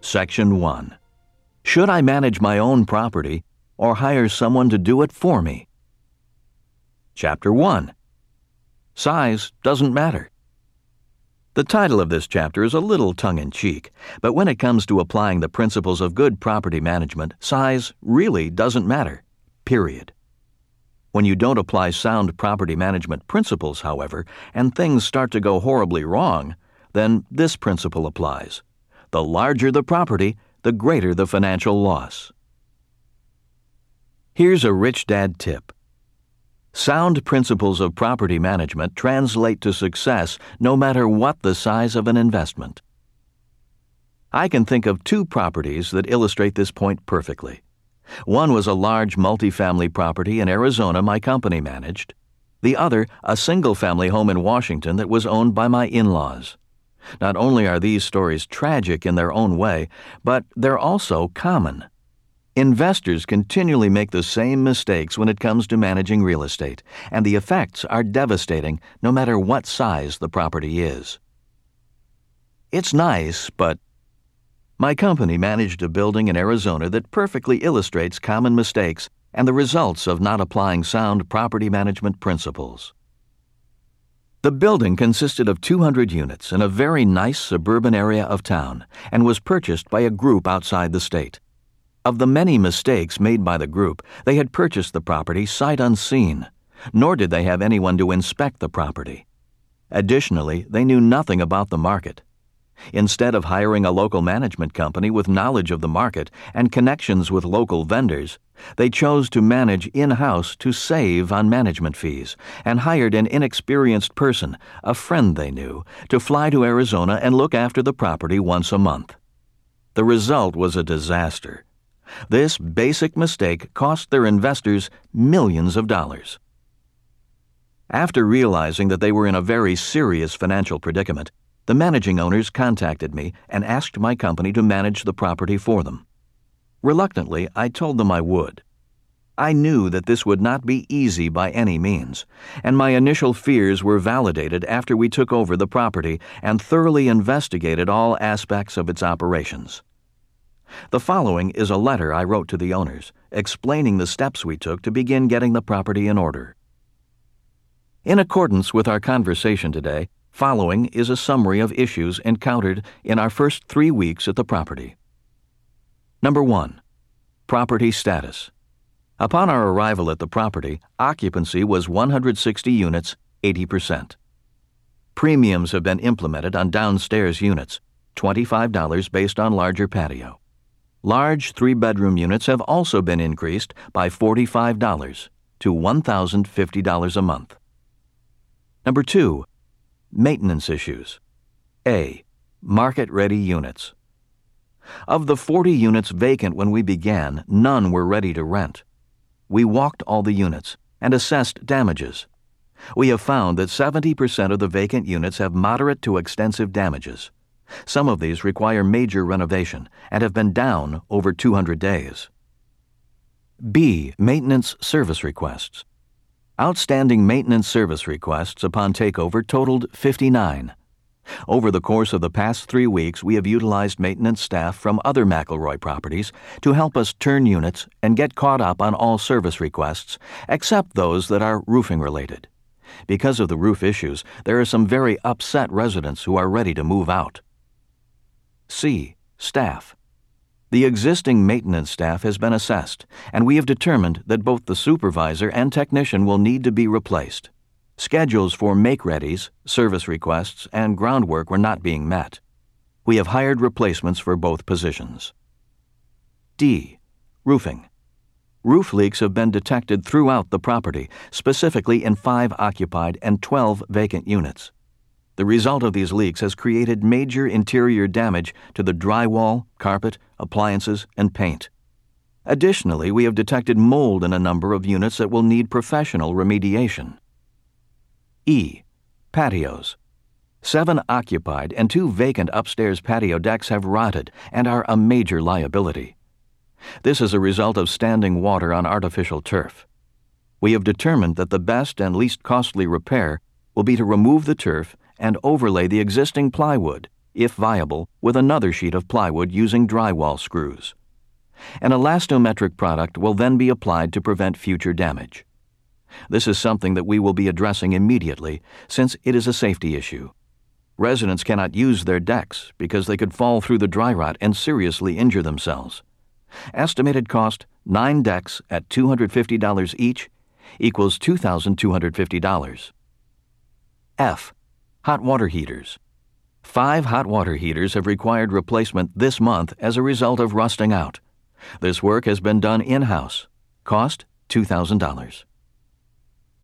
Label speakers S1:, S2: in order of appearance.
S1: Section 1. Should I manage my own property or hire someone to do it for me? Chapter 1. Size doesn't matter. The title of this chapter is a little tongue-in-cheek, but when it comes to applying the principles of good property management, size really doesn't matter. Period. When you don't apply sound property management principles, however, and things start to go horribly wrong, then this principle applies. The larger the property, the greater the financial loss. Here's a rich dad tip. Sound principles of property management translate to success no matter what the size of an investment. I can think of 2 properties that illustrate this point perfectly. One was a large multifamily property in Arizona my company managed. The other, a single-family home in Washington that was owned by my in-laws. Not only are these stories tragic in their own way, but they're also common. Investors continually make the same mistakes when it comes to managing real estate, and the effects are devastating no matter what size the property is. It's nice, but my company managed a building in Arizona that perfectly illustrates common mistakes and the results of not applying sound property management principles. The building consisted of 200 units in a very nice suburban area of town and was purchased by a group outside the state. Of the many mistakes made by the group, they had purchased the property sight unseen, nor did they have anyone to inspect the property. Additionally, they knew nothing about the market. Instead of hiring a local management company with knowledge of the market and connections with local vendors, they chose to manage in-house to save on management fees and hired an inexperienced person, a friend they knew, to fly to Arizona and look after the property once a month. The result was a disaster. This basic mistake cost their investors millions of dollars. After realizing that they were in a very serious financial predicament, the managing owners contacted me and asked my company to manage the property for them. Reluctantly, I told them I would. I knew that this would not be easy by any means, and my initial fears were validated after we took over the property and thoroughly investigated all aspects of its operations. The following is a letter I wrote to the owners, explaining the steps we took to begin getting the property in order. In accordance with our conversation today, following is a summary of issues encountered in our first 3 weeks at the property. Number 1. Property status. Upon our arrival at the property, occupancy was 160 units, 80%. Premiums have been implemented on downstairs units, $25 based on larger patio. Large 3-bedroom units have also been increased by $45 to $1,050 a month. Number 2. Maintenance issues. A. Market-ready units. Of the 40 units vacant when we began, none were ready to rent. We walked all the units and assessed damages. We have found that 70% of the vacant units have moderate to extensive damages. Some of these require major renovation and have been down over 200 days. B. Maintenance service requests. Outstanding maintenance service requests upon takeover totaled 59. Over the course of the past 3 weeks, we have utilized maintenance staff from other McElroy properties to help us turn units and get caught up on all service requests, except those that are roofing related. Because of the roof issues, there are some very upset residents who are ready to move out. C. Staff. The existing maintenance staff has been assessed, and we have determined that both the supervisor and technician will need to be replaced. Schedules for make-readies, service requests, and groundwork were not being met. We have hired replacements for both positions. D. Roofing. Roof leaks have been detected throughout the property, specifically in 5 occupied and 12 vacant units. The result of these leaks has created major interior damage to the drywall, carpet, appliances, and paint. Additionally, we have detected mold in a number of units that will need professional remediation. E. Patios. 7 occupied and 2 vacant upstairs patio decks have rotted and are a major liability. This is a result of standing water on artificial turf. We have determined that the best and least costly repair will be to remove the turf and overlay the existing plywood, if viable, with another sheet of plywood using drywall screws. An elastometric product will then be applied to prevent future damage. This is something that we will be addressing immediately since it is a safety issue. Residents cannot use their decks because they could fall through the dry rot and seriously injure themselves. Estimated cost, 9 decks at $250 each equals $2,250. F. Hot water heaters. 5 hot water heaters have required replacement this month as a result of rusting out. This work has been done in-house. Cost, $2,000.